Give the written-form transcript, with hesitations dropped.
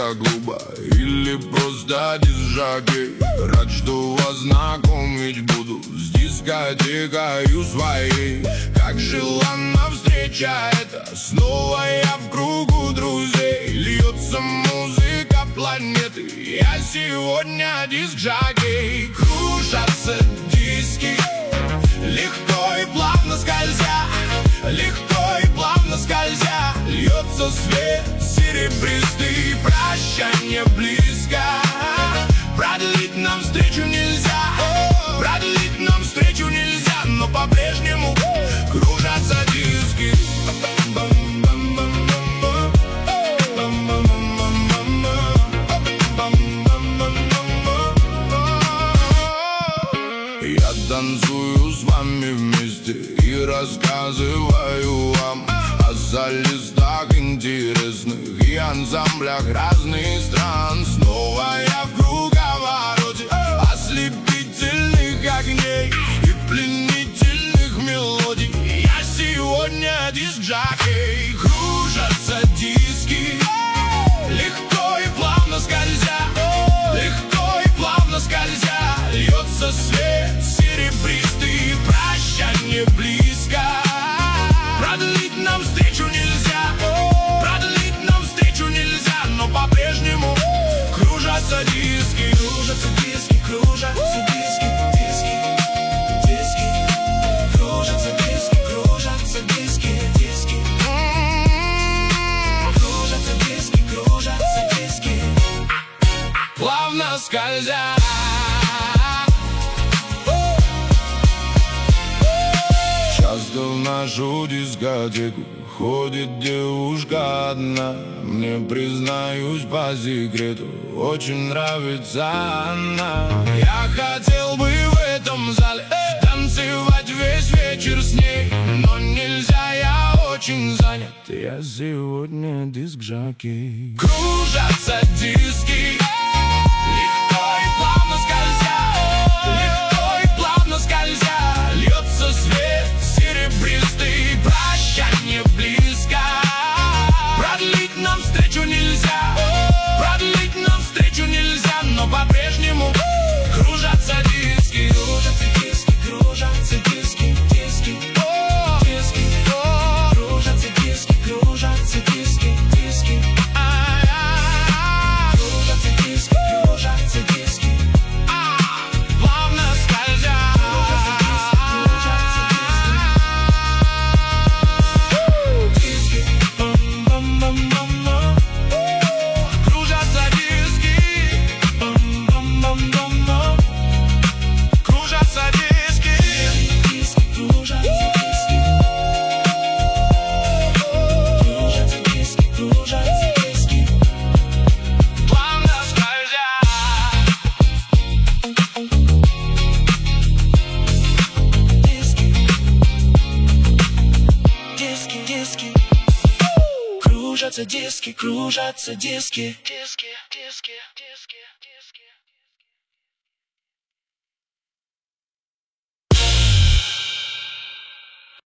я глупо или просто дизжокей. Рад, что вас знакомить буду с дискотекою своей. Как желанна встреча эта, снова я в кругу друзей. Льется музыка планеты, я сегодня дискжокей. Кружатся диски, легко и плавно скользя, легко и плавно скользя. Льется свет серебристый, прощание близко. Продлить нам встречу нельзя, продлить нам встречу нельзя, но по-прежнему кружатся диски. Я танцую с вами вместе и рассказываю вам о солистах интересных и ансамблях разных стран. Снова я в круговороте ослепительных огней и пленительных мелодий. Я сегодня дискжокей. Кружатся диски, легко и плавно скользя, легко и плавно скользя. Льется свет серебристый, прощание близко. Продлить нам встречу нельзя, продлить нам встречу нельзя, но по-прежнему кружатся диски. Кружатся диски, кружатся диски, диски, диски. Кружатся диски, кружатся диски, диски. Кружатся диски, кружатся диски, плавно скользя. Часто в нашу дискотеку ходит девушка одна. Мне, признаюсь по секрету, очень нравится она. Я хотел бы в этом зале танцевать весь вечер с ней, но нельзя, я очень занят. Я сегодня дискжокей. Кружатся диски, легко и плавно скользя, легко и плавно скользя. Льется свет серебристый, прощание близко. Продлить нам встречу нельзя, продлить нам встречу нельзя, но по-прежнему кружатся диски. Кружатся диски, кружатся диски, диски, диски. Кружатся диски, кружатся диски, диски. Кружатся диски, кружатся диски, плавно скользя. Кружатся диски, кружатся диски, диски, диски, диски.